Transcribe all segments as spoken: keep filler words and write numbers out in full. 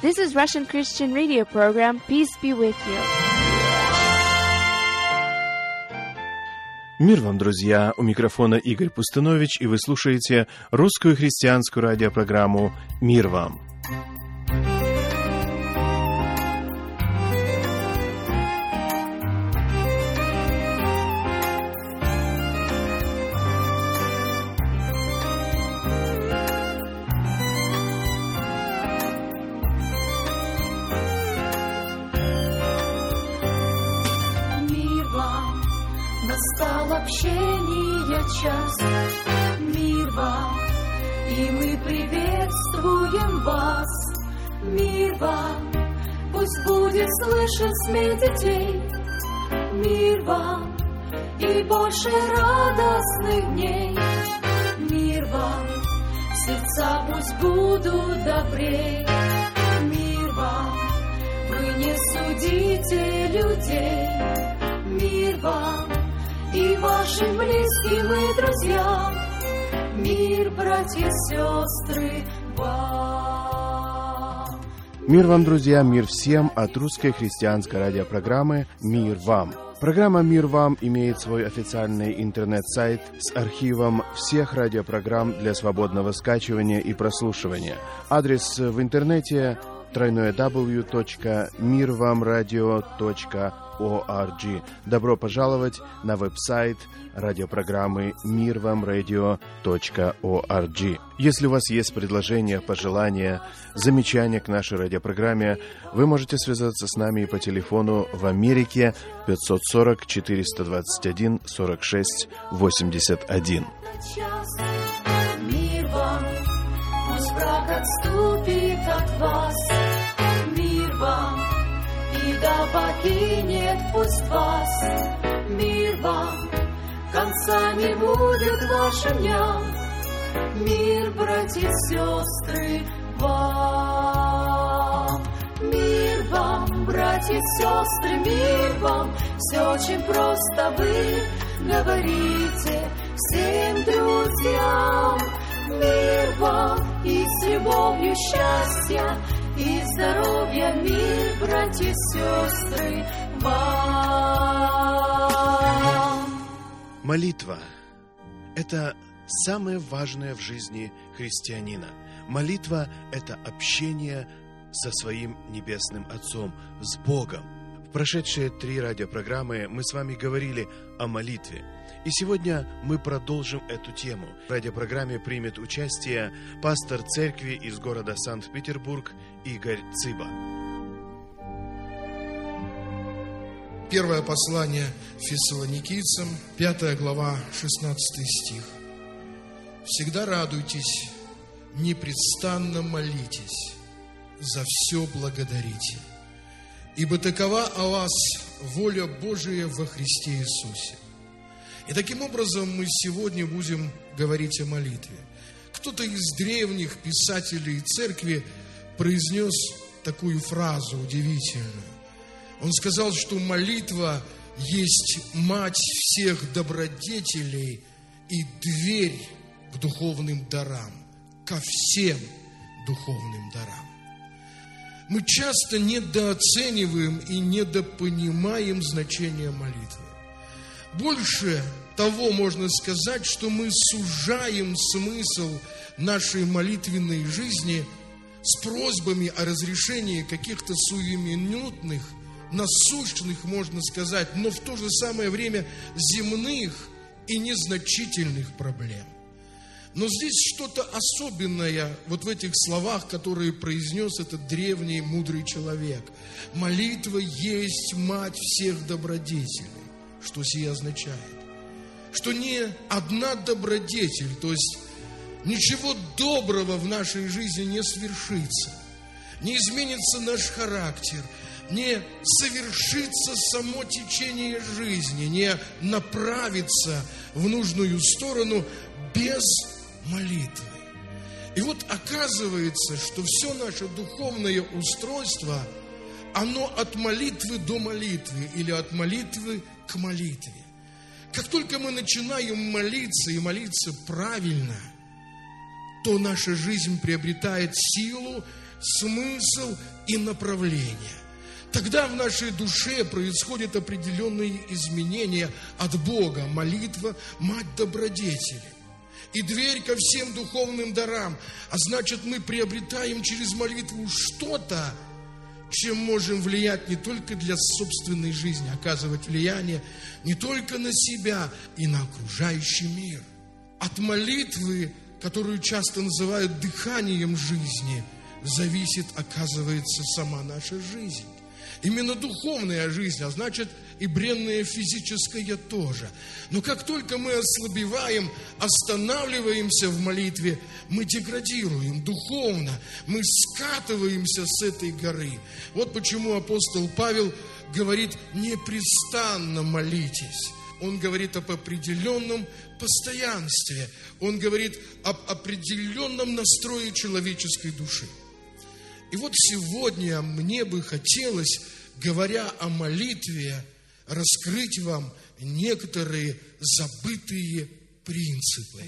This is Russian Christian Radio program. Peace be with you. Мир вам, друзья! У микрофона Игорь Пустынович, и вы слушаете русскую христианскую радиопрограмму «Мир вам». Общение час, мир вам, и мы приветствуем вас. Мир вам, пусть будет слышен смех детей. Мир вам, и больше радостных дней. Мир вам, сердца пусть будут добрей. Мир вам, вы не судите людей. Мир вам, и вашим близким и друзьям, мир, братья и сестры, вам. Мир вам, друзья, мир всем от русской христианской радиопрограммы «Мир вам». Программа «Мир вам» имеет свой официальный интернет-сайт с архивом всех радиопрограмм для свободного скачивания и прослушивания. Адрес в интернете дабл ю дабл ю дабл ю точка мир вам радио точка орг. Добро пожаловать на веб-сайт радиопрограммы мир вам радио точка орг. Если у вас есть предложения, пожелания, замечания к нашей радиопрограмме, вы можете связаться с нами по телефону в Америке пятьсот сорок четыреста двадцать один сорок шесть восемьдесят один. Мир вам, пусть враг отступит от вас. Мир вам, и да покинет пусть вас. Мир вам, конца не будет вашим дням. Мир, братья и сестры, вам. Мир вам, братья и сестры, мир вам. Все очень просто, вы говорите всем друзьям. Мир вам, и с любовью счастья и здоровья, мир, братья и сестры, вам. Молитва – это самое важное в жизни христианина. Молитва – это общение со своим Небесным Отцом, с Богом. В прошедшие три радиопрограммы мы с вами говорили о молитве. И сегодня мы продолжим эту тему. В радиопрограмме примет участие пастор церкви из города Санкт-Петербург Игорь Цыба. Первое послание Фессалоникийцам, пятая глава, шестнадцатый стих. «Всегда радуйтесь, непрестанно молитесь, за все благодарите, ибо такова о вас воля Божия во Христе Иисусе». И таким образом мы сегодня будем говорить о молитве. Кто-то из древних писателей церкви произнес такую фразу удивительную. Он сказал, что молитва есть мать всех добродетелей и дверь к духовным дарам, ко всем духовным дарам. Мы часто недооцениваем и недопонимаем значение молитвы. Больше того можно сказать, что мы сужаем смысл нашей молитвенной жизни с просьбами о разрешении каких-то сиюминутных, насущных, можно сказать, но в то же самое время земных и незначительных проблем. Но здесь что-то особенное вот в этих словах, которые произнес этот древний мудрый человек. Молитва есть мать всех добродетелей. Что сие означает? Что ни одна добродетель, то есть ничего доброго в нашей жизни не свершится, не изменится наш характер, не совершится само течение жизни, не направится в нужную сторону без молитвы. И вот оказывается, что все наше духовное устройство, оно от молитвы до молитвы или от молитвы к молитве. Как только мы начинаем молиться и молиться правильно, то наша жизнь приобретает силу, смысл и направление. Тогда в нашей душе происходят определенные изменения от Бога. Молитва – мать добродетели. И дверь ко всем духовным дарам. А значит, мы приобретаем через молитву что-то, чем можем влиять не только для собственной жизни, оказывать влияние не только на себя и на окружающий мир. От молитвы, которую часто называют дыханием жизни, зависит, оказывается, сама наша жизнь. Именно духовная жизнь, а значит и бренная физическая тоже. Но как только мы ослабеваем, останавливаемся в молитве, мы деградируем духовно, мы скатываемся с этой горы. Вот почему апостол Павел говорит: непрестанно молитесь. Он говорит об определенном постоянстве, он говорит об определенном настрое человеческой души. И вот сегодня мне бы хотелось, говоря о молитве, раскрыть вам некоторые забытые принципы.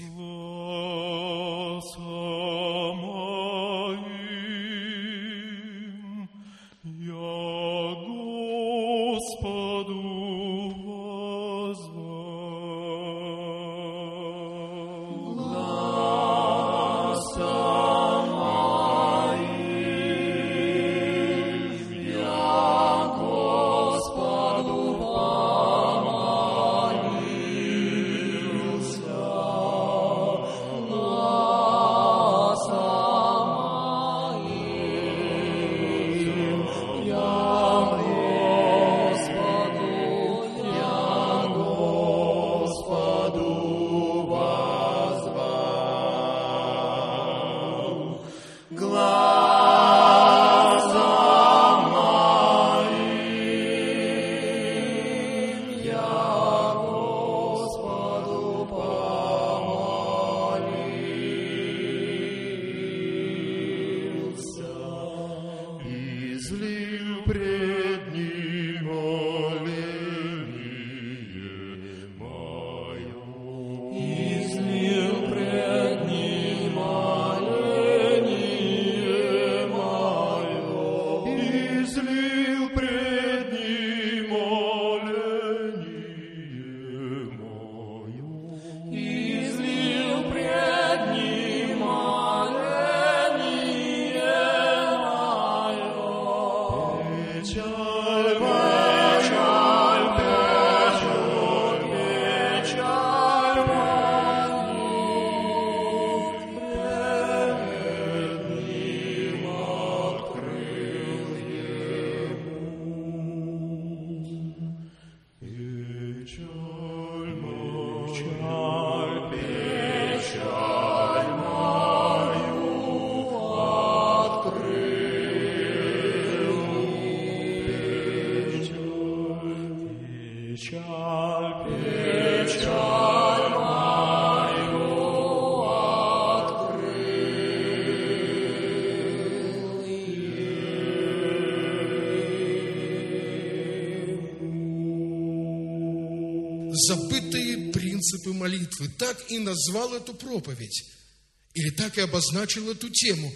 Забытые принципы молитвы. Так и назвал эту проповедь. Или так и обозначил эту тему.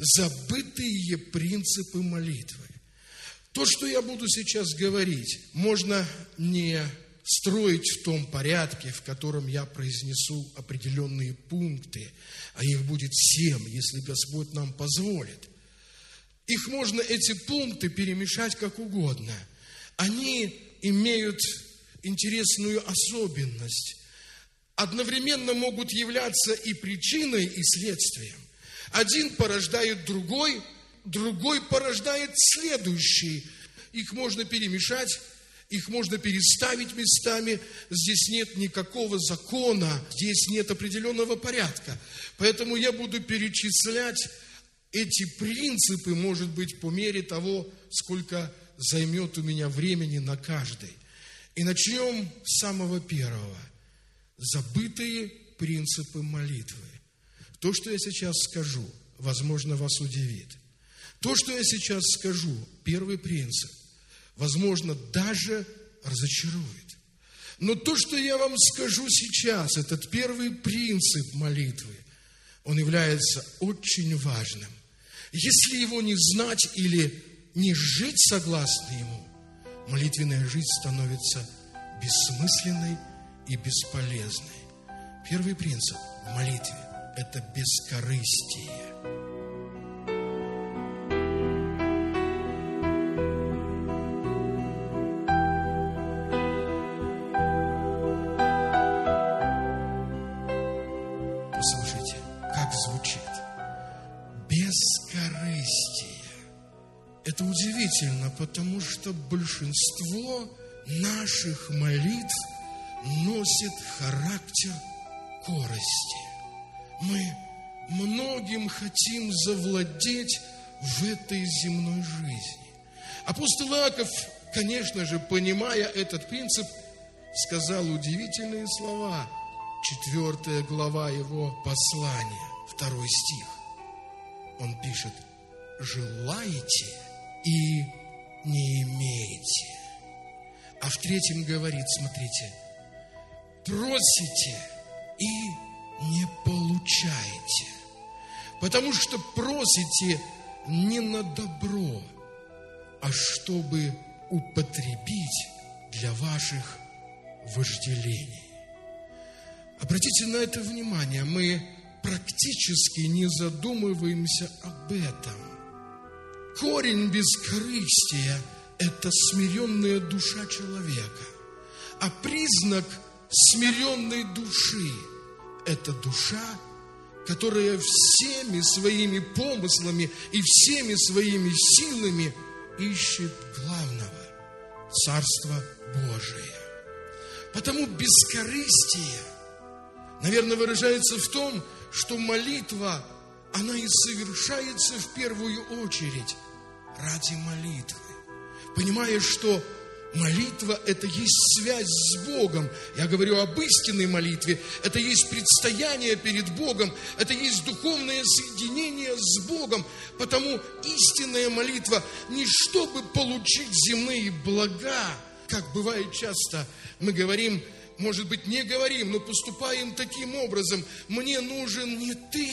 Забытые принципы молитвы. То, что я буду сейчас говорить, можно не строить в том порядке, в котором я произнесу определенные пункты, а их будет семь, если Господь нам позволит. Их можно, эти пункты, перемешать как угодно. Они имеют интересную особенность. Одновременно могут являться и причиной, и следствием. Один порождает другой, другой порождает следующий. Их можно перемешать, их можно переставить местами. Здесь нет никакого закона, здесь нет определенного порядка. Поэтому я буду перечислять эти принципы, может быть, по мере того, сколько займет у меня времени на каждый. И начнем с самого первого. Забытые принципы молитвы. То, что я сейчас скажу, возможно, вас удивит. То, что я сейчас скажу, первый принцип, возможно, даже разочарует. Но то, что я вам скажу сейчас, этот первый принцип молитвы, он является очень важным. Если его не знать или не жить согласно ему, молитвенная жизнь становится бессмысленной и бесполезной. Первый принцип в молитве – это бескорыстие. Послушайте, как звучит. Бескорыстие. Это удивительно, потому что большинство наших молитв носит характер корысти. Мы многим хотим завладеть в этой земной жизни. Апостол Иаков, конечно же, понимая этот принцип, сказал удивительные слова. Четвертая глава его послания, второй стих. Он пишет: «Желаете и не имеете». А в третьем говорит, смотрите, «Просите и не получаете, потому что просите не на добро, а чтобы употребить для ваших вожделений». Обратите на это внимание, мы практически не задумываемся об этом. Корень бескорыстия – это смиренная душа человека, а признак смиренной души – это душа, которая всеми своими помыслами и всеми своими силами ищет главного – Царства Божия. Потому бескорыстие, наверное, выражается в том, что молитва, она и совершается в первую очередь ради молитвы. Понимая, что молитва – это есть связь с Богом. Я говорю об истинной молитве. Это есть предстояние перед Богом. Это есть духовное соединение с Богом. Потому истинная молитва не чтобы получить земные блага, как бывает часто мы говорим, может быть, не говорим, но поступаем таким образом. Мне нужен не ты,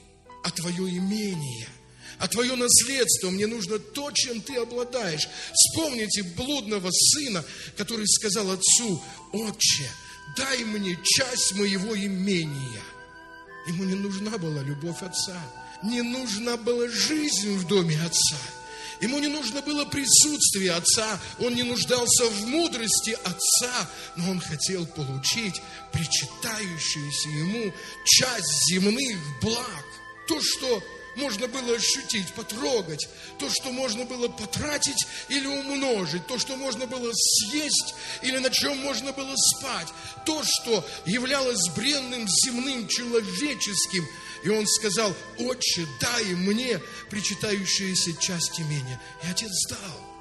а твое имение, а твое наследство. Мне нужно то, чем ты обладаешь. Вспомните блудного сына, который сказал отцу: «Отче, дай мне часть моего имения». Ему не нужна была любовь отца, не нужна была жизнь в доме отца. Ему не нужно было присутствие отца, он не нуждался в мудрости отца, но он хотел получить причитающуюся ему часть земных благ. То, что можно было ощутить, потрогать, то, что можно было потратить или умножить, то, что можно было съесть или на чем можно было спать, то, что являлось бренным земным человеческим. И он сказал: «Отче, дай мне причитающуюся часть имения». И отец дал.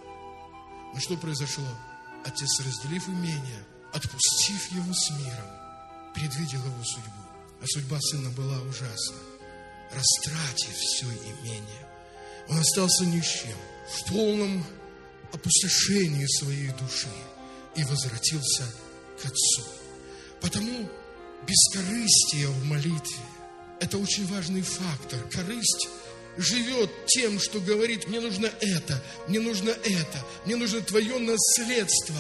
Но что произошло? Отец, разделив имение, отпустив его с миром, предвидел его судьбу. А судьба сына была ужасна. Растратив все имение, он остался ни с чем, в полном опустошении своей души, и возвратился к отцу. Потому бескорыстие в молитве – это очень важный фактор. Корысть живет тем, что говорит: мне нужно это, мне нужно это, мне нужно твое наследство.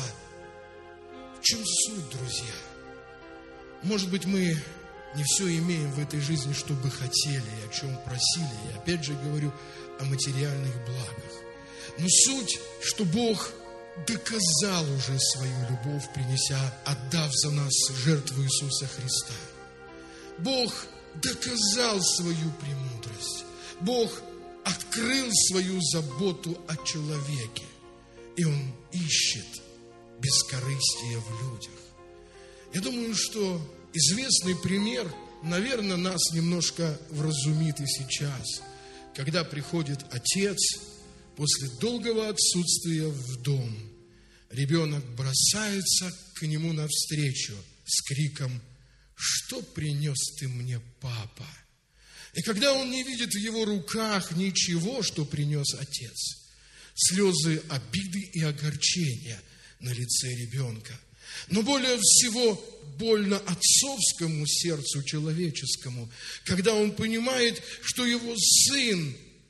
В чем суть, друзья? Может быть, мы не все имеем в этой жизни, что бы хотели, и о чем просили. Я опять же говорю о материальных благах. Но суть, что Бог доказал уже свою любовь, принеся, отдав за нас жертву Иисуса Христа. Бог доказал свою премудрость. Бог открыл свою заботу о человеке. И Он ищет бескорыстие в людях. Я думаю, что известный пример, наверное, нас немножко вразумит и сейчас, когда приходит отец после долгого отсутствия в дом. Ребенок бросается к нему навстречу с криком: «Что принес ты мне, папа?» И когда он не видит в его руках ничего, что принес отец, слезы обиды и огорчения на лице ребенка. Но более всего больно отцовскому сердцу человеческому, когда он понимает, что его сын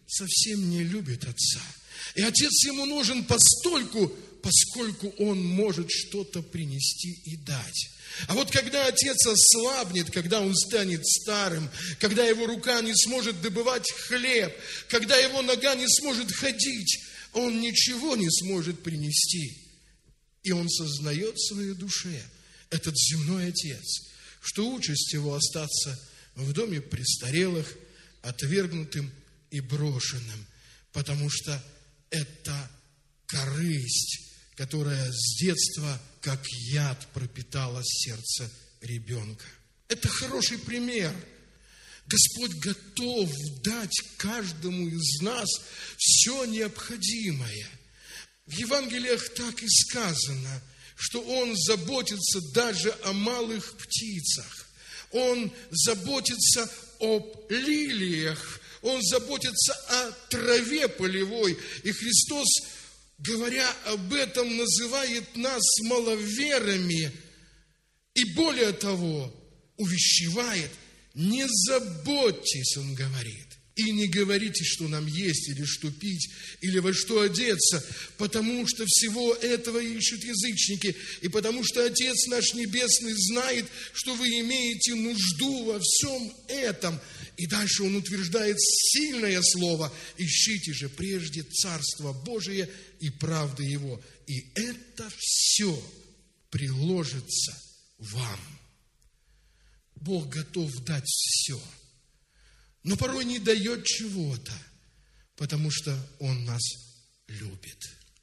совсем не любит отца. И отец ему нужен постольку, поскольку он может что-то принести и дать. А вот когда отец ослабнет, когда он станет старым, когда его рука не сможет добывать хлеб, когда его нога не сможет ходить, он ничего не сможет принести. И он сознает в своей душе, этот земной отец, что участь его остаться в доме престарелых, отвергнутым и брошенным, потому что это корысть, которая с детства, как яд, пропитала сердце ребенка. Это хороший пример. Господь готов дать каждому из нас все необходимое. В Евангелиях так и сказано, что Он заботится даже о малых птицах. Он заботится об лилиях. Он заботится о траве полевой. И Христос, говоря об этом, называет нас маловерами. И более того, увещевает: не заботьтесь, Он говорит. И не говорите, что нам есть, или что пить, или во что одеться, потому что всего этого ищут язычники, и потому что Отец наш Небесный знает, что вы имеете нужду во всем этом. И дальше Он утверждает сильное слово: ищите же прежде Царство Божие и правды Его, и это все приложится вам. Бог готов дать все, но порой не дает чего-то, потому что Он нас любит.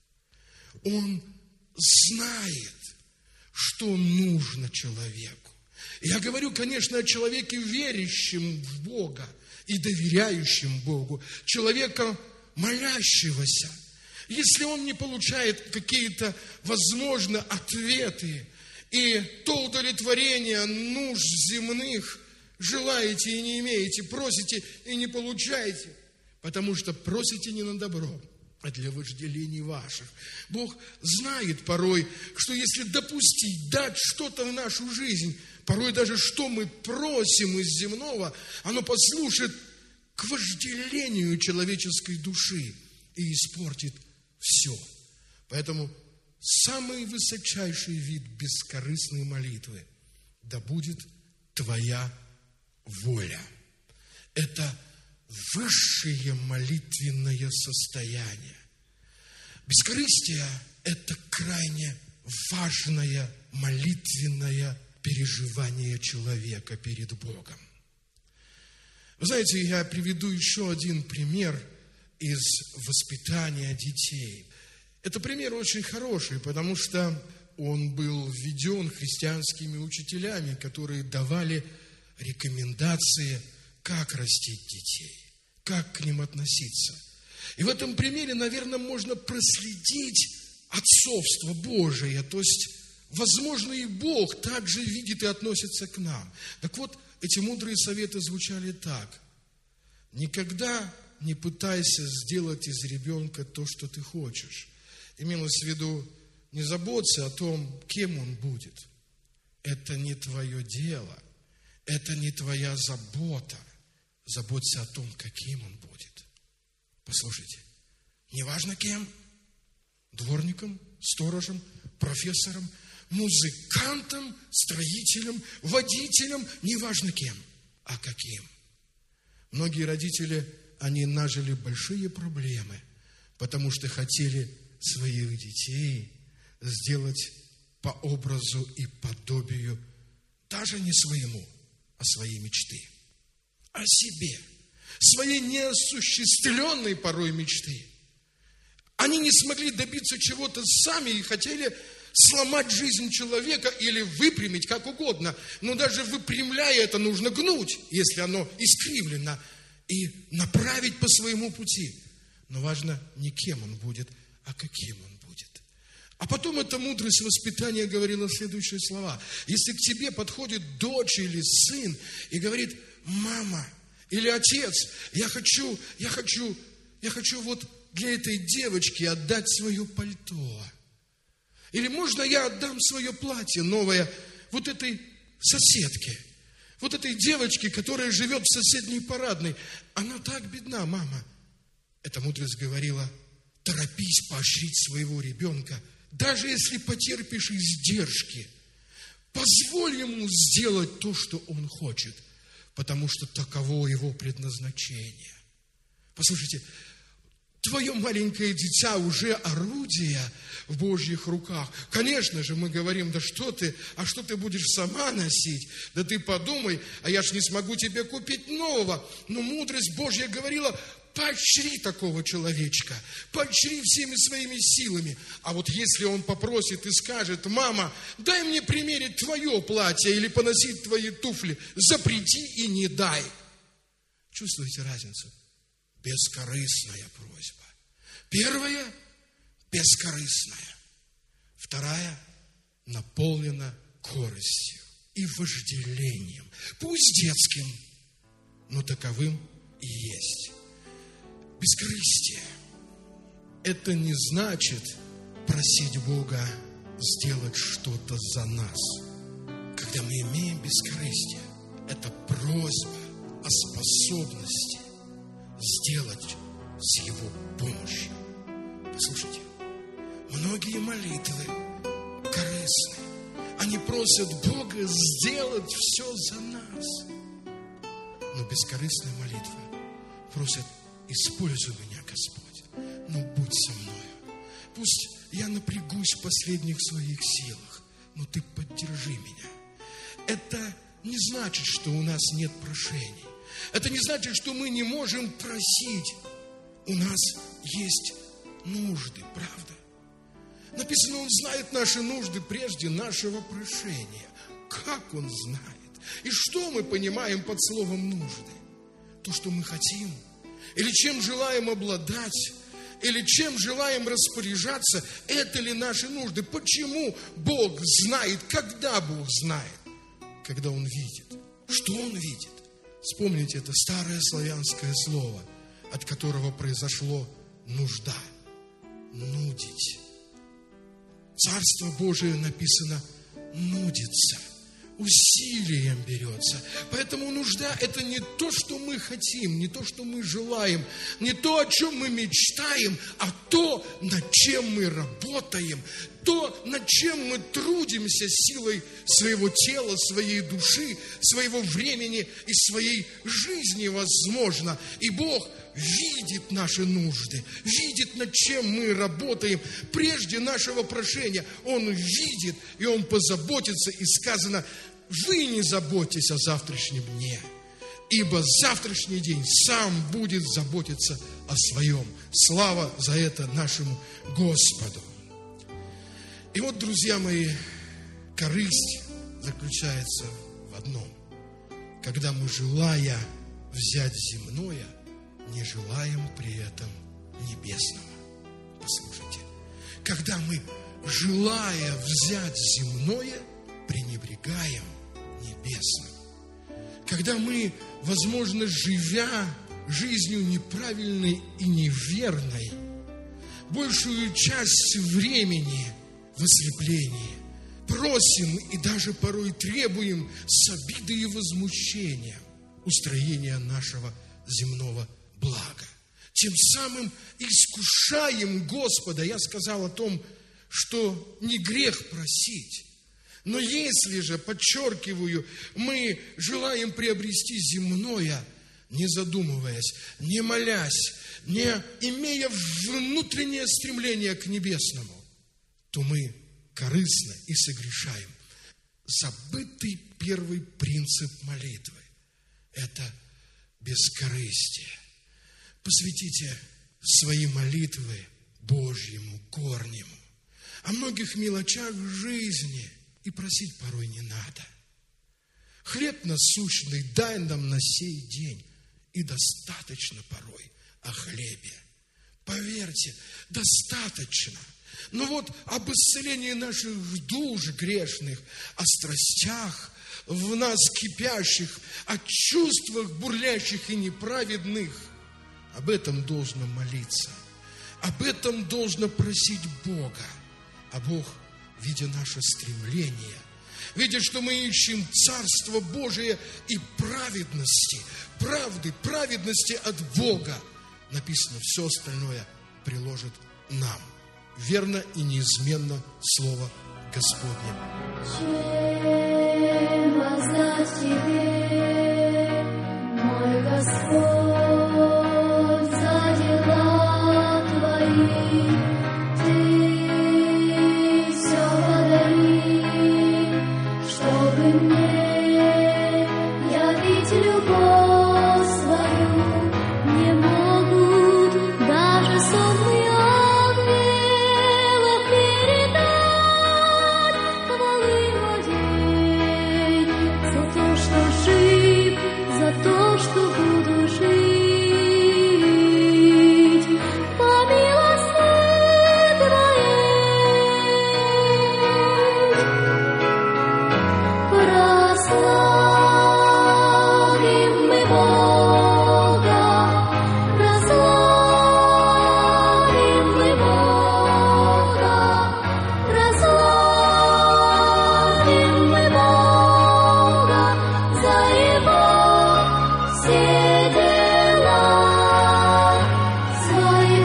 Он знает, что нужно человеку. Я говорю, конечно, о человеке, верящем в Бога и доверяющем Богу, человека молящегося. Если он не получает какие-то, возможно, ответы и то удовлетворение нужд земных, желаете и не имеете, просите и не получаете, потому что просите не на добро, а для вожделений ваших. Бог знает порой, что если допустить, дать что-то в нашу жизнь, порой даже что мы просим из земного, оно послужит к вожделению человеческой души и испортит все. Поэтому самый высочайший вид бескорыстной молитвы: да будет Твоя воля. Это высшее молитвенное состояние. Бескорыстие – это крайне важное молитвенное переживание человека перед Богом. Вы знаете, я приведу еще один пример из воспитания детей. Это пример очень хороший, потому что он был введен христианскими учителями, которые давали рекомендации, как растить детей, как к ним относиться. И в этом примере, наверное, можно проследить отцовство Божие, то есть, возможно, и Бог также видит и относится к нам. Так вот, эти мудрые советы звучали так: никогда не пытайся сделать из ребенка то, что ты хочешь. Имелось в виду, не заботься о том, кем он будет. Это не твое дело. Это не твоя забота. Заботься о том, каким он будет. Послушайте, неважно кем, дворником, сторожем, профессором, музыкантом, строителем, водителем, неважно кем, а каким. Многие родители, они нажили большие проблемы, потому что хотели своих детей сделать по образу и подобию даже не своему, а своей мечты, о себе, своей неосуществленной порой мечты. Они не смогли добиться чего-то сами и хотели сломать жизнь человека или выпрямить, как угодно. Но даже выпрямляя это, нужно гнуть, если оно искривлено, и направить по своему пути. Но важно не кем он будет, а каким он будет. А потом эта мудрость воспитания говорила следующие слова: если к тебе подходит дочь или сын и говорит: мама или отец, я хочу, я хочу, я хочу вот для этой девочки отдать свое пальто. Или можно я отдам свое платье новое вот этой соседке, вот этой девочке, которая живет в соседней парадной. Она так бедна, мама. Эта мудрость говорила: торопись поощрить своего ребенка, даже если потерпишь издержки. Позволь ему сделать то, что он хочет, потому что таково его предназначение. Послушайте, твое маленькое дитя уже орудие в Божьих руках. Конечно же, мы говорим: да что ты, а что ты будешь сама носить? Да ты подумай, а я ж не смогу тебе купить нового. Но мудрость Божья говорила: поощри такого человечка, поощри всеми своими силами. А вот если он попросит и скажет: мама, дай мне примерить твое платье или поносить твои туфли, запрети и не дай. Чувствуете разницу? Бескорыстная просьба. Первая – бескорыстная. Вторая – наполнена корыстью и вожделением. Пусть детским, но таковым и есть. Бескорыстие – это не значит просить Бога сделать что-то за нас. Когда мы имеем бескорыстие, это просьба о способности сделать с Его помощью. Послушайте, многие молитвы корыстные. Они просят Бога сделать все за нас. Но бескорыстная молитва просит: используй меня, Господь, но будь со мною. Пусть я напрягусь в последних своих силах, но Ты поддержи меня. Это не значит, что у нас нет прошений. Это не значит, что мы не можем просить. У нас есть нужды, правда? Написано: Он знает наши нужды прежде нашего прошения. Как Он знает? И что мы понимаем под словом нужды? То, что мы хотим, или чем желаем обладать, или чем желаем распоряжаться, это ли наши нужды? Почему Бог знает? Когда Бог знает? Когда Он видит. Что Он видит? Вспомните это старое славянское слово, от которого произошло нужда. Нудить. Царство Божие, написано, нудится, усилием берется. Поэтому нужда – это не то, что мы хотим, не то, что мы желаем, не то, о чем мы мечтаем, а то, над чем мы работаем, то, над чем мы трудимся силой своего тела, своей души, своего времени и своей жизни, возможно. И Бог видит наши нужды, видит, над чем мы работаем. Прежде нашего прошения Он видит, и Он позаботится. И сказано: вы не заботьтесь о завтрашнем дне, ибо завтрашний день сам будет заботиться о своем. Слава за это нашему Господу. И вот, друзья мои, корысть заключается в одном: когда мы, желая взять земное, не желаем при этом небесного. Послушайте, когда мы, желая взять земное, пренебрегаем небесным. Когда мы, возможно, живя жизнью неправильной и неверной, большую часть времени в ослеплении просим и даже порой требуем с обидой и возмущением устроения нашего земного блага. Тем самым искушаем Господа. Я сказал о том, что не грех просить. Но если же, подчеркиваю, мы желаем приобрести земное, не задумываясь, не молясь, не имея внутреннее стремление к небесному, то мы корыстно и согрешаем. Забытый первый принцип молитвы – это бескорыстие. Посвятите свои молитвы Божьему корнему. О многих мелочах жизни и просить порой не надо. Хлеб насущный дай нам на сей день, и достаточно порой о хлебе. Поверьте, достаточно. Но вот об исцелении наших душ грешных, о страстях в нас кипящих, о чувствах бурлящих и неправедных, об этом должно молиться, об этом должно просить Бога. А Бог, видя наше стремление, видя, что мы ищем Царство Божие и праведности, правды, праведности от Бога, написано, все остальное приложит нам. Верно и неизменно Слово Господне. Чем воздать Тебе, мой Господь, за дела Твои? Ты все подари, чтобы мне явить любовь свою. Не могут даже сонные ангелы передать хвалы владей за то, что жив, за то, что буду жить по милости Твоей. Прославим мы Бога, прославим мы Бога, прославим мы Бога за Его все дела. Своей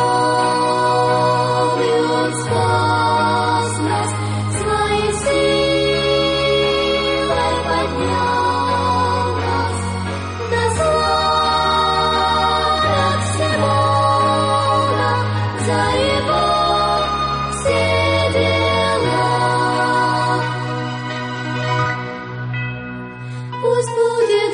кровью Он спас нас, своей силой поднял нас. Да славят все Бога за Его все дела. Пусть будет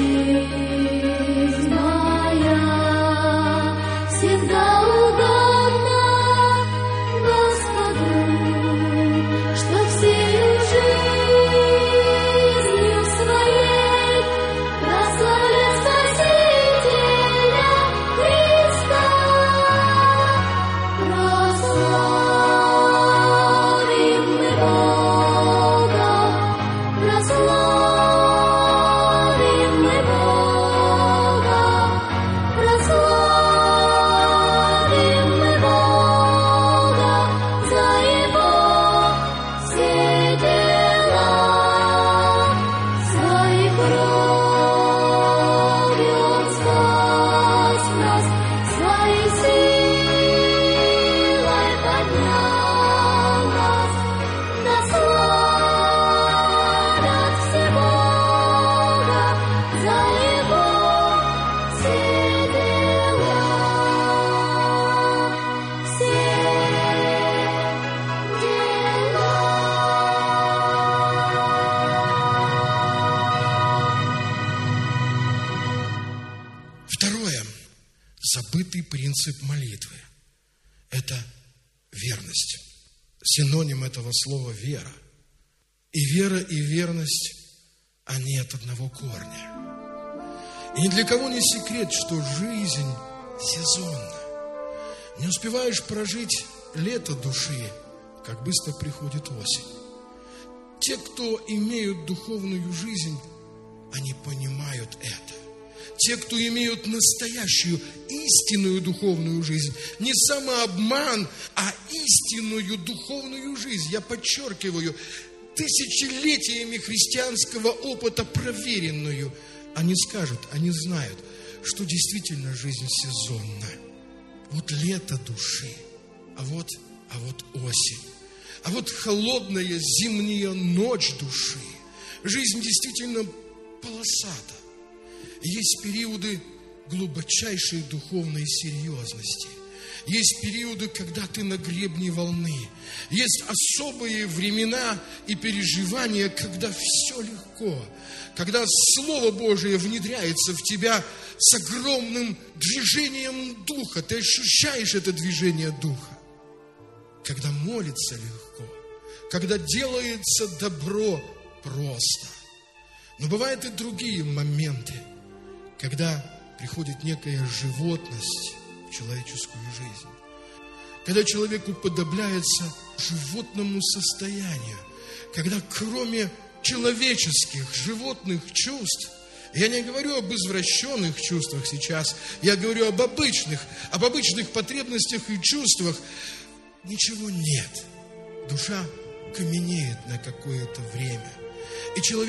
жизнь моя всегда угодна Господу, что всею жизнью своей прославит Спасителя Христа. Прославим мы Бога, прославим мы Бога, прославим мы Бога за Его все дела. Своей кровью Он спас нас, своей силой поднял нас. Да славят все Бога за Его все дела. Все Второе. Забытый принцип молитвы – это верность. Синоним этого слова – вера. И вера, и верность, они от одного корня. И ни для кого не секрет, что жизнь сезонна. Не успеваешь прожить лето души, как быстро приходит осень. Те, кто имеют духовную жизнь, они понимают это. Те, кто имеют настоящую, истинную духовную жизнь, не самообман, а истинную духовную жизнь, я подчеркиваю, тысячелетиями христианского опыта проверенную, они скажут, они знают, что действительно жизнь сезонна. Вот лето души, а вот, а вот осень, а вот холодная зимняя ночь души. Жизнь действительно полосата. Есть периоды глубочайшей духовной серьезности. Есть периоды, когда ты на гребне волны. Есть особые времена и переживания, когда все легко. Когда Слово Божие внедряется в тебя с огромным движением духа. Ты ощущаешь это движение духа. Когда молится легко. Когда делается добро просто. Но бывают и другие моменты, когда приходит некая животность в человеческую жизнь. Когда человек уподобляется животному состоянию. Когда кроме человеческих, животных чувств, я не говорю об извращенных чувствах сейчас, я говорю об обычных, об обычных потребностях и чувствах, ничего нет. Душа каменеет на какое-то время. И человек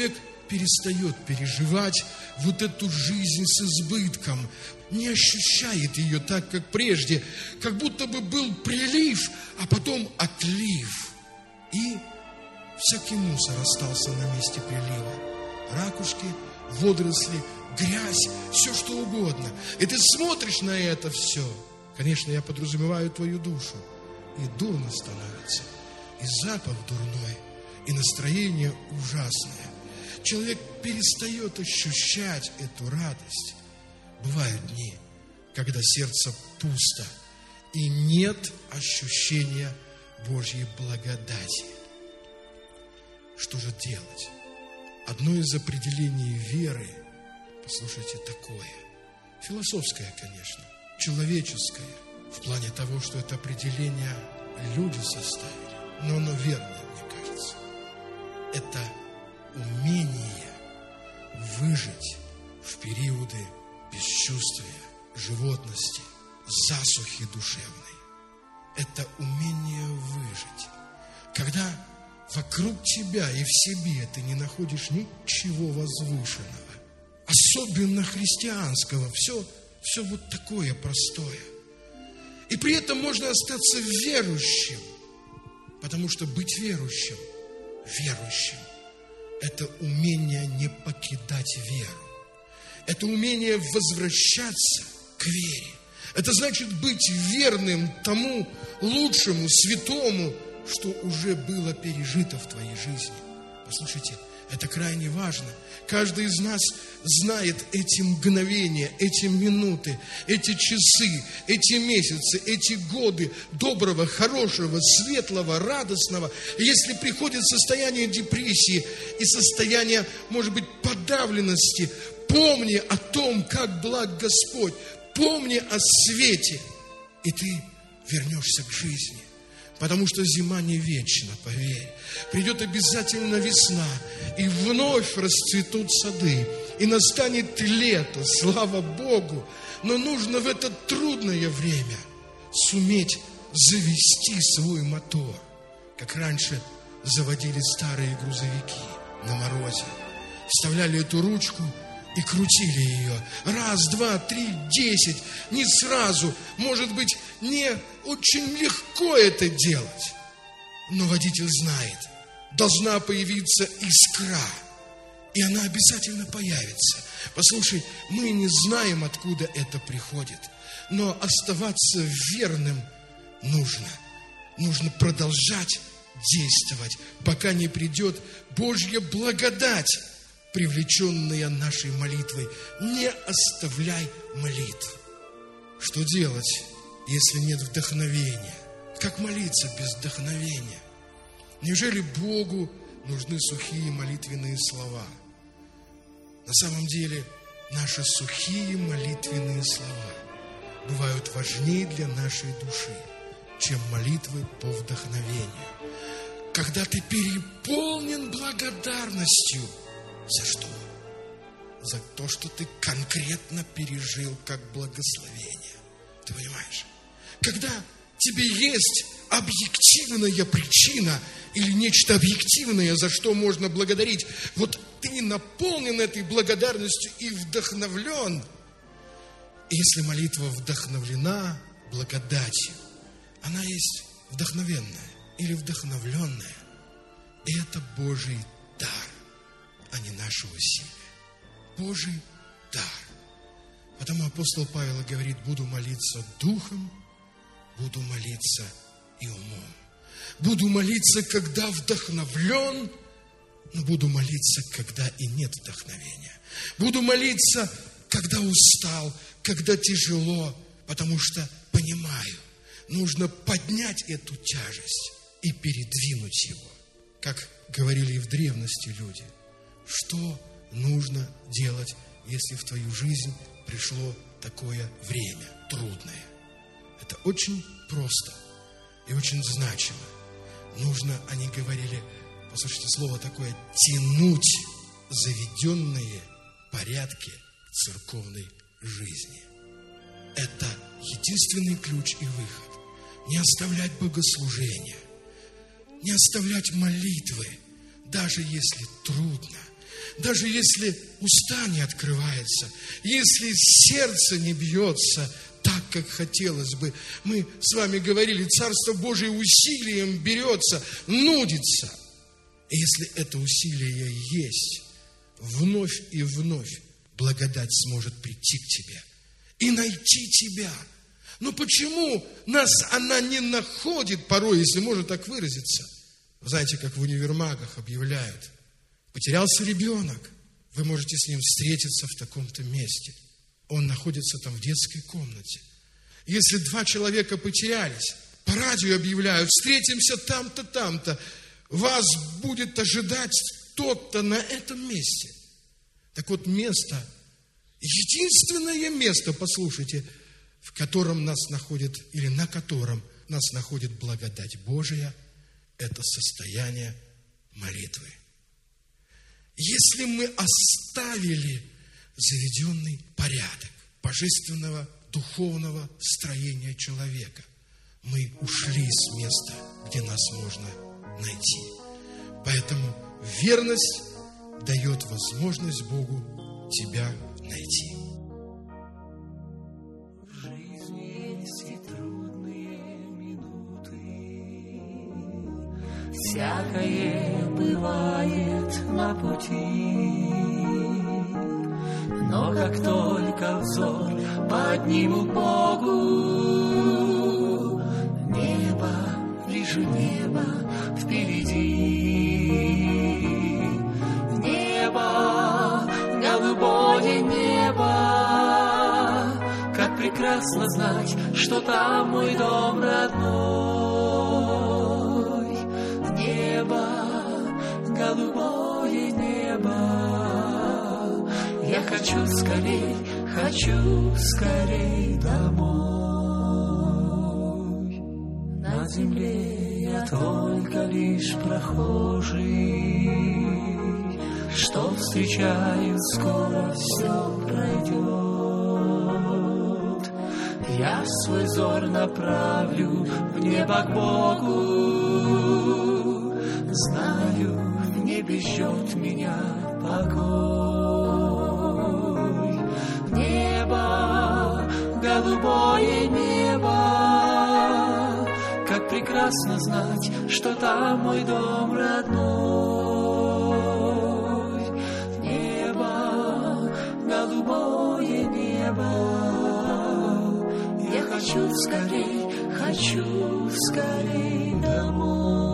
перестает переживать вот эту жизнь с избытком, не ощущает ее так, как прежде, как будто бы был прилив, а потом отлив. И всякий мусор остался на месте прилива. Ракушки, водоросли, грязь, все что угодно. И ты смотришь на это все. Конечно, я подразумеваю твою душу. И дурно становится, и запах дурной, и настроение ужасное. Человек перестает ощущать эту радость. Бывают дни, когда сердце пусто, и нет ощущения Божьей благодати. Что же делать? Одно из определений веры, послушайте, такое, философское, конечно, человеческое, в плане того, что это определение люди составили, но оно верное, мне кажется. Это умение выжить в периоды бесчувствия, животности, засухи душевной. Это умение выжить. Когда вокруг тебя и в себе ты не находишь ничего возвышенного, особенно христианского, все, все вот такое простое. И при этом можно остаться верующим, потому что быть верующим, верующим, это умение не покидать веру. Это умение возвращаться к вере. Это значит быть верным тому лучшему, святому, что уже было пережито в твоей жизни. Послушайте, это крайне важно. Каждый из нас знает эти мгновения, эти минуты, эти часы, эти месяцы, эти годы доброго, хорошего, светлого, радостного. И если приходит состояние депрессии и состояние, может быть, подавленности, помни о том, как благ Господь, помни о свете, и ты вернешься к жизни. Потому что зима не вечна, поверь. Придет обязательно весна, и вновь расцветут сады, и настанет лето, слава Богу. Но нужно в это трудное время суметь завести свой мотор, как раньше заводили старые грузовики на морозе. Вставляли эту ручку и крутили ее. Раз, два, три, десять. Не сразу. Может быть, не очень легко это делать. Но водитель знает, должна появиться искра. И она обязательно появится. Послушай, мы не знаем, откуда это приходит. Но оставаться верным нужно. Нужно продолжать действовать, пока не придет Божья благодать, привлеченная нашей молитвой. Не оставляй молитв. Что делать, если нет вдохновения? Как молиться без вдохновения? Неужели Богу нужны сухие молитвенные слова? На самом деле, наши сухие молитвенные слова бывают важнее для нашей души, чем молитвы по вдохновению. Когда ты переполнен благодарностью, за что? За то, что ты конкретно пережил как благословение. Ты понимаешь? Когда тебе есть объективная причина или нечто объективное, за что можно благодарить, вот ты наполнен этой благодарностью и вдохновлен. И если молитва вдохновлена благодатью, она есть вдохновенная или вдохновленная. И это Божий дар, а не наше усилие. Божий дар. Потому апостол Павел говорит: буду молиться духом, буду молиться и умом. Буду молиться, когда вдохновлен, но буду молиться, когда и нет вдохновения. Буду молиться, когда устал, когда тяжело, потому что понимаю, нужно поднять эту тяжесть и передвинуть его. Как говорили и в древности люди, что нужно делать, если в твою жизнь пришло такое время трудное? Это очень просто и очень значимо. Нужно, они говорили, послушайте слово такое, тянуть заведенные порядки церковной жизни. Это единственный ключ и выход. Не оставлять богослужения, не оставлять молитвы, даже если трудно. даже если уста не открываются, если сердце не бьется так, как хотелось бы. Мы с вами говорили, Царство Божие усилием берется, нудится. И если это усилие есть, вновь и вновь благодать сможет прийти к тебе и найти тебя. Но почему нас она не находит порой, если можно так выразиться? Вы знаете, как в универмагах объявляют: потерялся ребенок, вы можете с ним встретиться в таком-то месте. Он находится там в детской комнате. Если два человека потерялись, по радио объявляют: встретимся там-то, там-то, вас будет ожидать тот-то на этом месте. Так вот, место, единственное место, послушайте, в котором нас находит, или на котором нас находит благодать Божия, это состояние молитвы. Если мы оставили заведенный порядок божественного духовного строения человека, мы ушли с места, где нас можно найти. Поэтому верность дает возможность Богу тебя найти. В жизни есть и трудные минуты, всякое бывает на пути. Но как только взор подниму к Богу, небо, вижу небо впереди. Небо, голубое небо, как прекрасно знать, что там мой дом родной. Небо, голубое небо, я хочу скорей, хочу скорей домой. На земле я только лишь прохожий, что встречаю, скоро все пройдет. Я свой взор направлю в небо к Богу, знаю, в небе ждет меня покой. Небо, голубое небо, как прекрасно знать, что там мой дом родной. Небо, голубое небо, я хочу скорей, хочу скорей домой.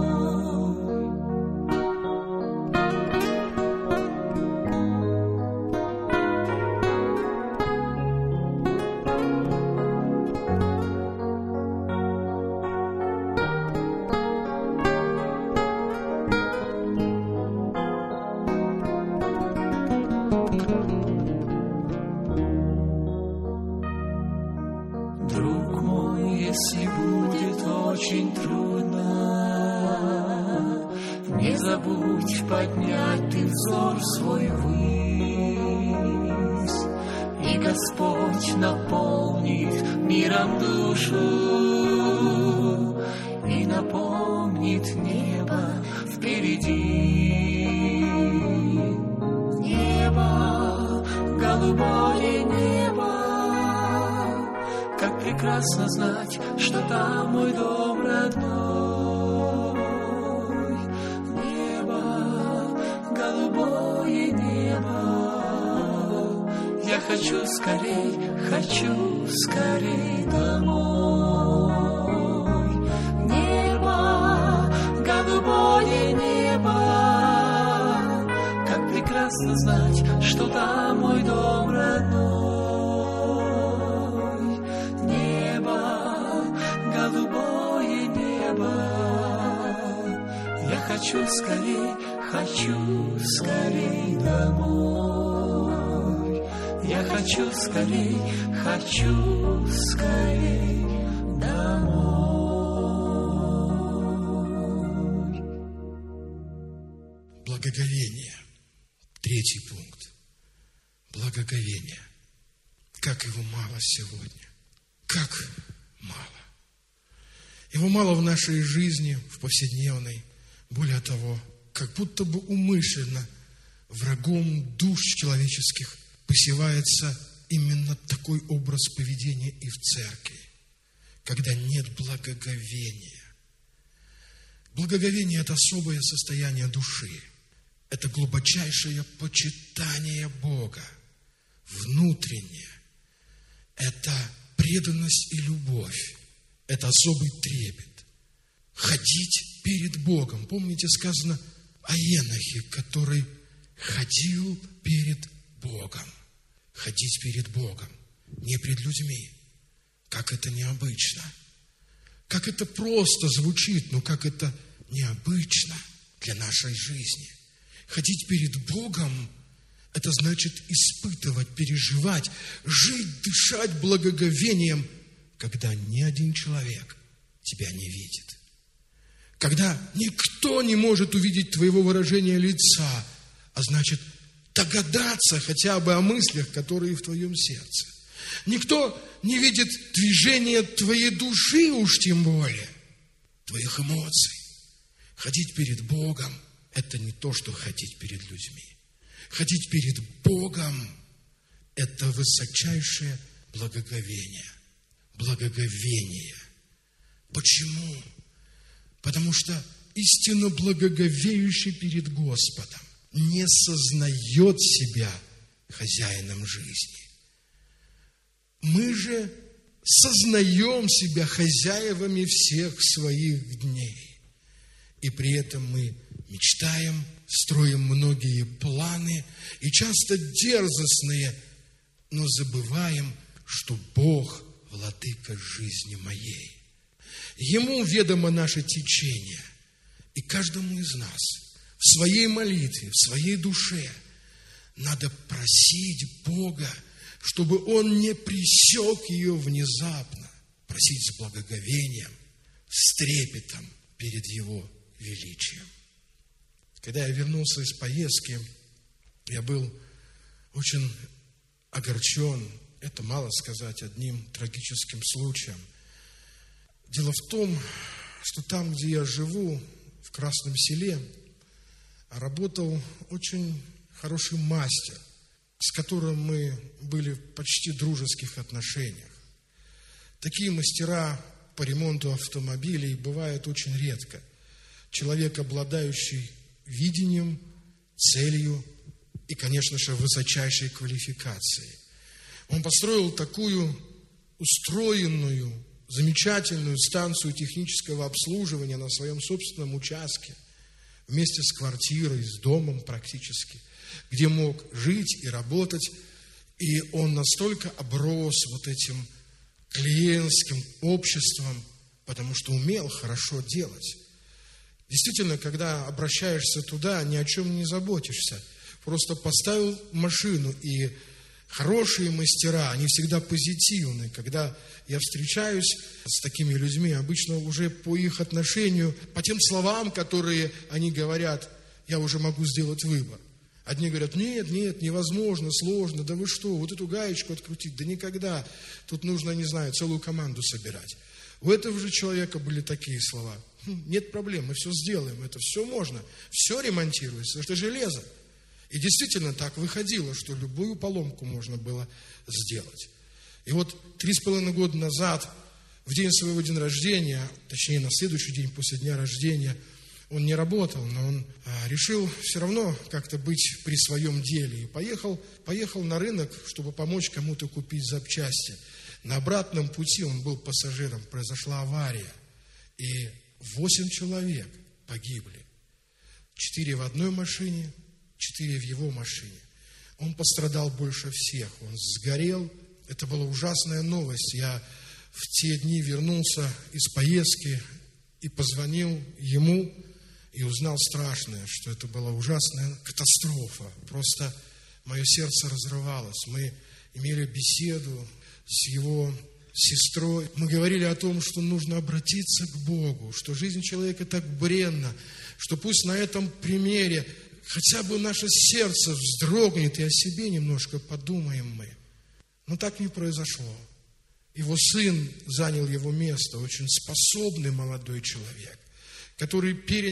Поднять ты взор свой ввысь, и Господь наполнит миром душу и напомнит небо впереди. Небо, голубое небо, как прекрасно знать, что там мой дом родной. Голубое небо, я хочу скорей, хочу скорей домой. Небо, голубое небо, как прекрасно знать, что там мой дом родной. Небо, голубое небо, я хочу скорей, хочу скорей домой. Я хочу скорей, хочу скорей домой. Благоговение. Третий пункт. Благоговение. Как его мало сегодня. Как мало. Его мало в нашей жизни, в повседневной. Более того, как будто бы умышленно врагом душ человеческих посевается именно такой образ поведения и в церкви, когда нет благоговения. Благоговение – это особое состояние души. Это глубочайшее почитание Бога, внутреннее. Это преданность и любовь. Это особый трепет. Ходить перед Богом. Помните, сказано о Енохе, который ходил перед Богом. Ходить перед Богом, не пред людьми. Как это необычно. Как это просто звучит, но как это необычно для нашей жизни. Ходить перед Богом – это значит испытывать, переживать, жить, дышать благоговением, когда ни один человек тебя не видит. Когда никто не может увидеть твоего выражения лица, а значит, догадаться хотя бы о мыслях, которые в твоем сердце. Никто не видит движения твоей души, уж тем более, твоих эмоций. Ходить перед Богом – это не то, что ходить перед людьми. Ходить перед Богом – это высочайшее благоговение. Благоговение. Почему? Потому что истинно благоговеющий перед Господом не сознает себя хозяином жизни. Мы же сознаем себя хозяевами всех своих дней. И при этом мы мечтаем, строим многие планы, и часто дерзостные, но забываем, что Бог – владыка жизни моей. Ему ведомо наше течение, и каждому из нас в своей молитве, в своей душе надо просить Бога, чтобы Он не пресек ее внезапно, просить с благоговением, с трепетом перед Его величием. Когда я вернулся из поездки, я был очень огорчен, это мало сказать, одним трагическим случаем. Дело в том, что там, где я живу, в Красном Селе, работал очень хороший мастер, с которым мы были в почти дружеских отношениях. Такие мастера по ремонту автомобилей бывают очень редко. Человек, обладающий видением, целью и, конечно же, высочайшей квалификацией. Он построил такую устроенную, замечательную станцию технического обслуживания на своем собственном участке, вместе с квартирой, с домом практически, где мог жить и работать. И он настолько оброс вот этим клиентским обществом, потому что умел хорошо делать. Действительно, когда обращаешься туда, ни о чем не заботишься. Просто поставил машину, и хорошие мастера, они всегда позитивны. Когда я встречаюсь с такими людьми, обычно уже по их отношению, по тем словам, которые они говорят, я уже могу сделать выбор. Одни говорят, нет, нет, невозможно, сложно, да вы что, вот эту гаечку открутить, да никогда. Тут нужно, не знаю, целую команду собирать. У этого же человека были такие слова. Нет проблем, мы все сделаем, это все можно, все ремонтируется, это железо. И действительно так выходило, что любую поломку можно было сделать. И вот три с половиной года назад, в день своего дня рождения, точнее на следующий день после дня рождения, он не работал, но он а, решил все равно как-то быть при своем деле. И поехал, поехал на рынок, чтобы помочь кому-то купить запчасти. На обратном пути, он был пассажиром, произошла авария. И восемь человек погибли. Четыре в одной машине, четыре в его машине. Он пострадал больше всех. Он сгорел. Это была ужасная новость. Я в те дни вернулся из поездки и позвонил ему, и узнал страшное, что это была ужасная катастрофа. Просто мое сердце разрывалось. Мы имели беседу с его сестрой. Мы говорили о том, что нужно обратиться к Богу, что жизнь человека так бренна, что пусть на этом примере хотя бы наше сердце вздрогнет, и о себе немножко подумаем мы. Но так не произошло. Его сын занял его место, очень способный молодой человек, который перенял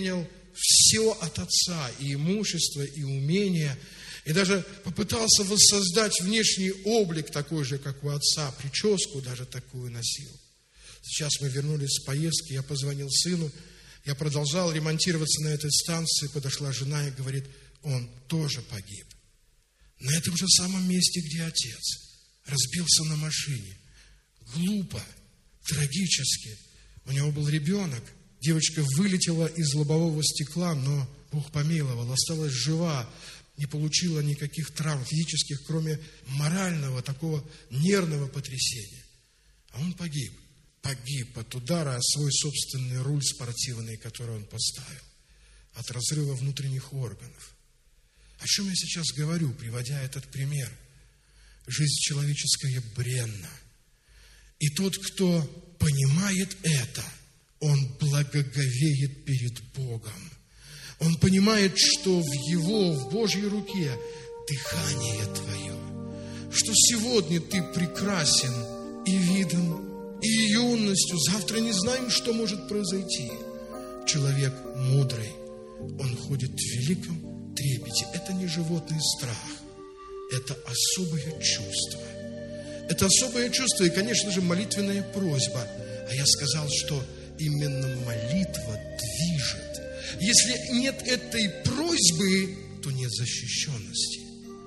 все от отца, и имущество, и умения, и даже попытался воссоздать внешний облик такой же, как у отца, прическу даже такую носил. Сейчас мы вернулись с поездки, я позвонил сыну, я продолжал ремонтироваться на этой станции, подошла жена и говорит, он тоже погиб. На этом же самом месте, где отец. Разбился на машине. Глупо, трагически. У него был ребенок. Девочка вылетела из лобового стекла, но Бог помиловал, осталась жива, не получила никаких травм физических, кроме морального, такого нервного потрясения. А он погиб. Погиб от удара о свой собственный руль спортивный, который он поставил. От разрыва внутренних органов. О чем я сейчас говорю, приводя этот пример? Жизнь человеческая бренна. И тот, кто понимает это, он благоговеет перед Богом. Он понимает, что в Его, в Божьей руке дыхание твое. Что сегодня ты прекрасен и видом, и юностью. Завтра не знаем, что может произойти. Человек мудрый, он ходит в великом трепете. Это не животный страх. Это особое чувство. Это особое чувство и, конечно же, молитвенная просьба. А я сказал, что именно молитва движет. Если нет этой просьбы, то нет защищенности.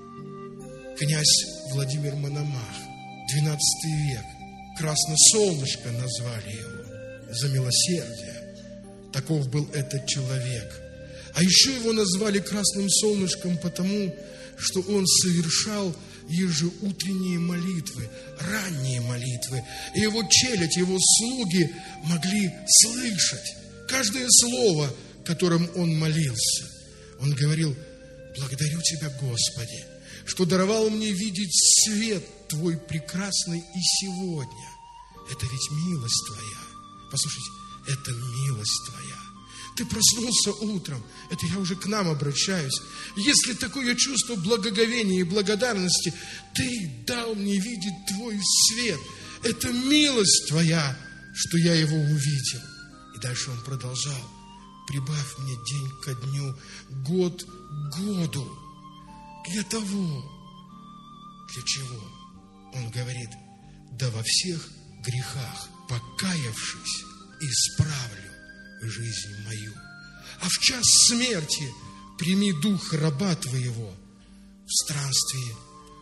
Князь Владимир Мономах, двенадцатый век, Красносолнышко назвали его за милосердие. Таков был этот человек. А еще его назвали Красным Солнышком потому, что он совершал ежеутренние молитвы, ранние молитвы. И его челядь, его слуги могли слышать каждое слово, которым он молился. Он говорил: благодарю Тебя, Господи, что даровал мне видеть свет Твой прекрасный и сегодня. Это ведь милость Твоя. Послушайте, это милость Твоя. Ты проснулся утром, это я уже к нам обращаюсь. Если такое чувство благоговения и благодарности, Ты дал мне видеть Твой свет. Это милость Твоя, что я его увидел. И дальше он продолжал: прибавь мне день ко дню, год к году. Для того, для чего? Он говорит: да во всех грехах, покаявшись, исправлю жизнь мою. А в час смерти прими дух раба Твоего в странстве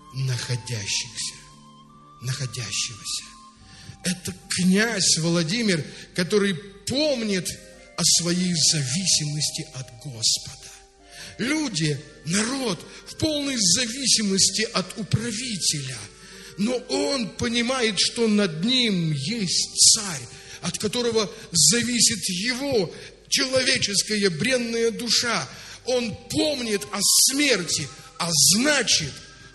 находящихся, находящегося. Это князь Владимир, который помнит о своей зависимости от Господа. Люди, народ в полной зависимости от управителя, но он понимает, что над ним есть царь, от которого зависит его человеческая бренная душа. Он помнит о смерти, а значит,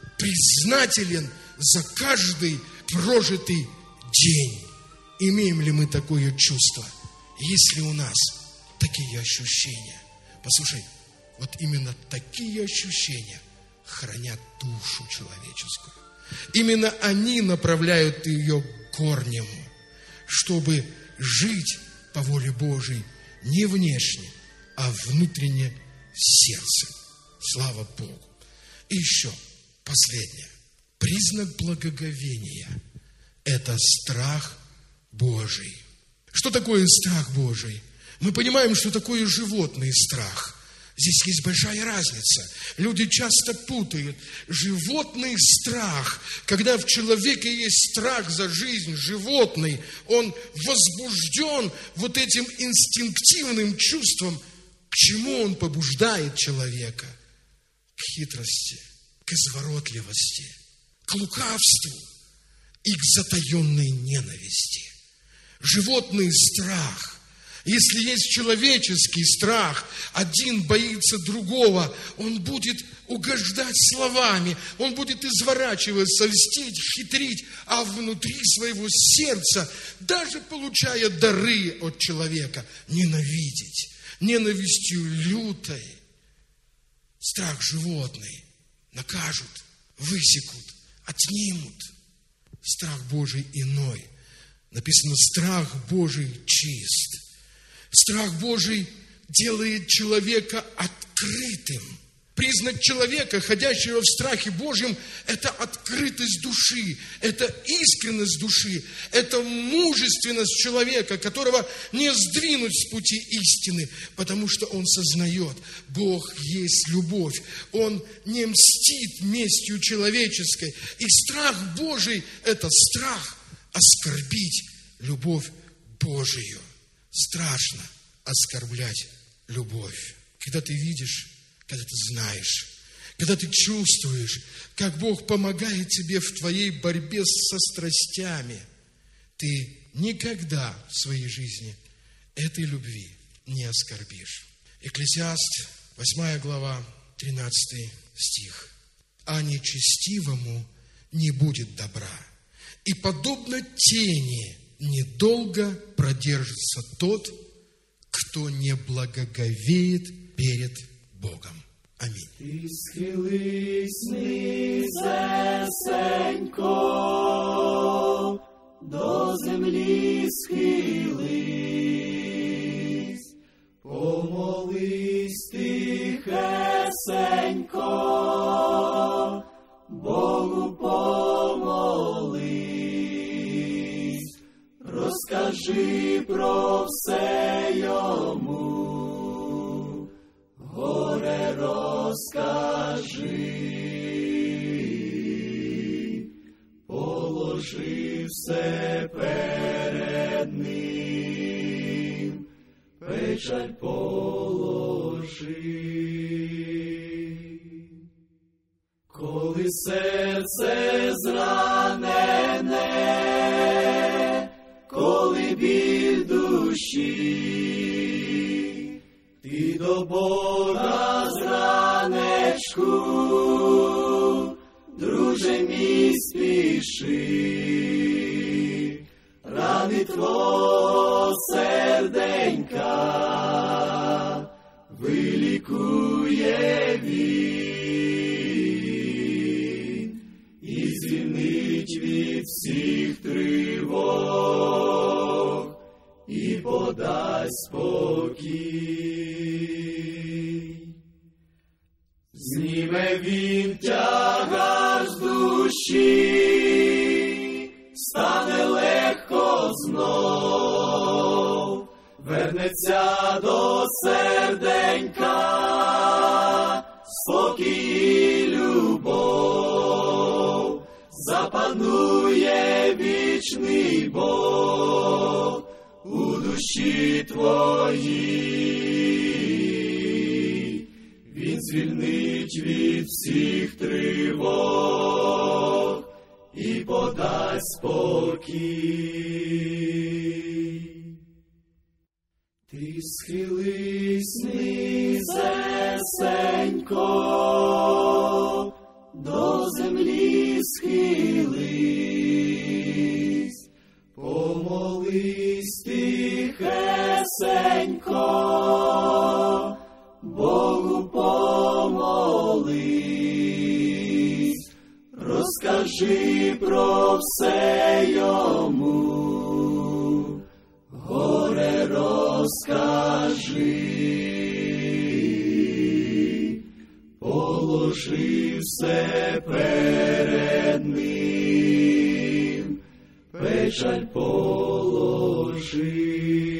признателен за каждый прожитый день. Имеем ли мы такое чувство? Есть ли у нас такие ощущения? Послушай, вот именно такие ощущения хранят душу человеческую. Именно они направляют ее к корням, чтобы жить по воле Божией не внешне, а внутренне в сердце. Слава Богу. И еще последнее. Признак благоговения – это страх Божий. Что такое страх Божий? Мы понимаем, что такое животный страх. Здесь есть большая разница. Люди часто путают животный страх, когда в человеке есть страх за жизнь, животный, он возбужден вот этим инстинктивным чувством. К чему он побуждает человека? К хитрости, к изворотливости, к лукавству и к затаенной ненависти. Животный страх. Если есть человеческий страх, один боится другого, он будет угождать словами, он будет изворачиваться, льстить, хитрить, а внутри своего сердца, даже получая дары от человека, ненавидеть, ненавистью лютой. Страх животный накажут, высекут, отнимут. Страх Божий иной. Написано: страх Божий чист. Страх Божий делает человека открытым. Признак человека, ходящего в страхе Божьем, это открытость души, это искренность души, это мужественность человека, которого не сдвинуть с пути истины, потому что он сознает, Бог есть любовь, он не мстит местью человеческой. И страх Божий – это страх оскорбить любовь Божию. Страшно оскорблять любовь. Когда ты видишь, когда ты знаешь, когда ты чувствуешь, как Бог помогает тебе в твоей борьбе со страстями, ты никогда в своей жизни этой любви не оскорбишь. Экклесиаст, восьмая глава, тринадцатый стих. «А нечестивому не будет добра, и подобно тени недолго продержится тот, кто не благоговеет перед Богом». Амінь. Ти схились низесенько, до землі схились, помолись тихесенько, Богу помолись, розкажи про все йому. Горе розкажи, положи все перед ним, печаль положи. Коли серце зранене, коли біль душі, ти до Бога з ранечку, друже мій, спіши, рани твого серденька вилікує він і звільнить від всіх тривог і подасть спокій. Зніме він тягар з душі, стане легко знов, вернеться до серденька спокій і любов, запанує вічний Бог у душі твоїй. Він звільнить від всіх тривог і подасть спокій. Ти схились низесенько, до землі схились, помолись тихесенько, Богу помолись, розкажи про все йому, горе розкажи, положи все перед ним, печаль положи.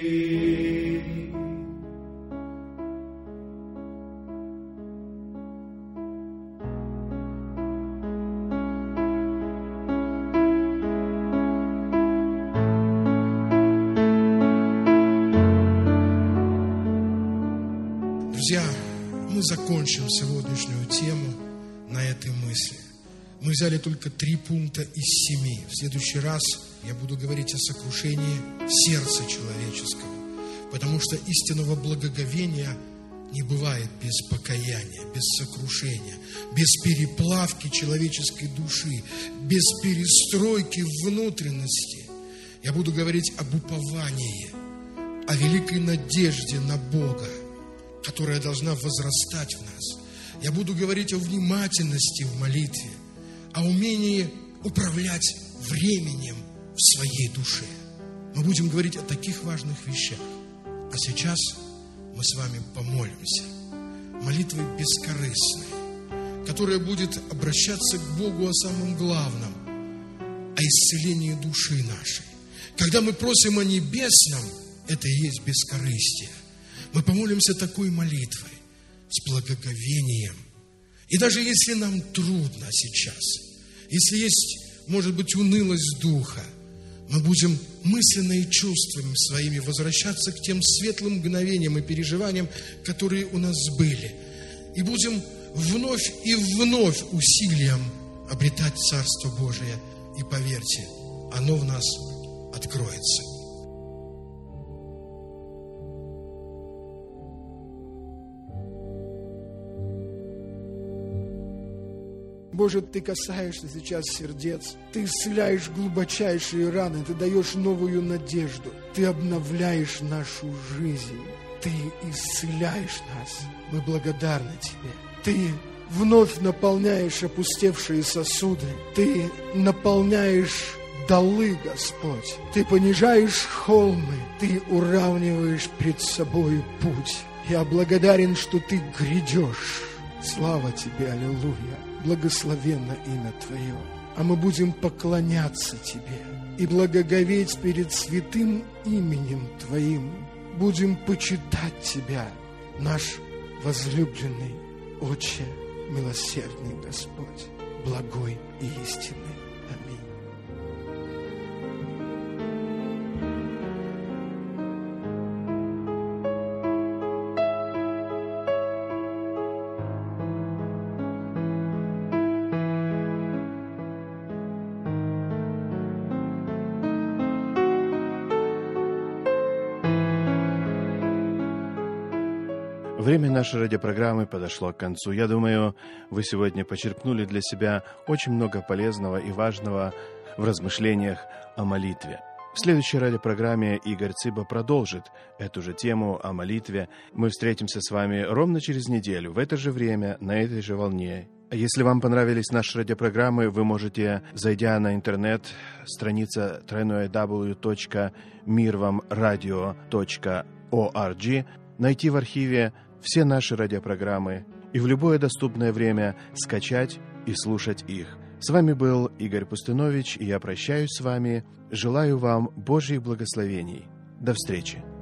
Друзья, мы закончим сегодняшнюю тему на этой мысли. Мы взяли только три пункта из семи. В следующий раз я буду говорить о сокрушении сердца человеческого, потому что истинного благоговения не бывает без покаяния, без сокрушения, без переплавки человеческой души, без перестройки внутренности. Я буду говорить об уповании, о великой надежде на Бога, которая должна возрастать в нас. Я буду говорить о внимательности в молитве, о умении управлять временем в своей душе. Мы будем говорить о таких важных вещах. А сейчас мы с вами помолимся молитвой бескорыстной, которая будет обращаться к Богу о самом главном, о исцелении души нашей. Когда мы просим о небесном, это и есть бескорыстие. Мы помолимся такой молитвой, с благоговением. И даже если нам трудно сейчас, если есть, может быть, унылость духа, мы будем мысленно и чувствами своими возвращаться к тем светлым мгновениям и переживаниям, которые у нас были. И будем вновь и вновь усилием обретать Царство Божие. И поверьте, оно в нас откроется. Боже, Ты касаешься сейчас сердец, Ты исцеляешь глубочайшие раны, Ты даешь новую надежду, Ты обновляешь нашу жизнь, Ты исцеляешь нас. Мы благодарны Тебе. Ты вновь наполняешь опустевшие сосуды, Ты наполняешь долы, Господь. Ты понижаешь холмы, Ты уравниваешь пред собой путь. Я благодарен, что Ты грядешь. Слава Тебе, аллилуйя. Благословенно имя Твое. А мы будем поклоняться Тебе и благоговеть перед святым именем Твоим. Будем почитать Тебя, наш возлюбленный Отче, милосердный Господь, благой и истинный. Аминь. Время нашей радиопрограммы подошло к концу. Я думаю, вы сегодня почерпнули для себя очень много полезного и важного в размышлениях о молитве. В следующей радиопрограмме Игорь Цыба продолжит эту же тему о молитве. Мы встретимся с вами ровно через неделю, в это же время, на этой же волне. Если вам понравились наши радиопрограммы, вы можете, зайдя на интернет, страница дабл ю дабл ю дабл ю точка мир вам радио точка орг, найти в архиве все наши радиопрограммы и в любое доступное время скачать и слушать их. С вами был Игорь Пустынович, и я прощаюсь с вами. Желаю вам Божьих благословений. До встречи.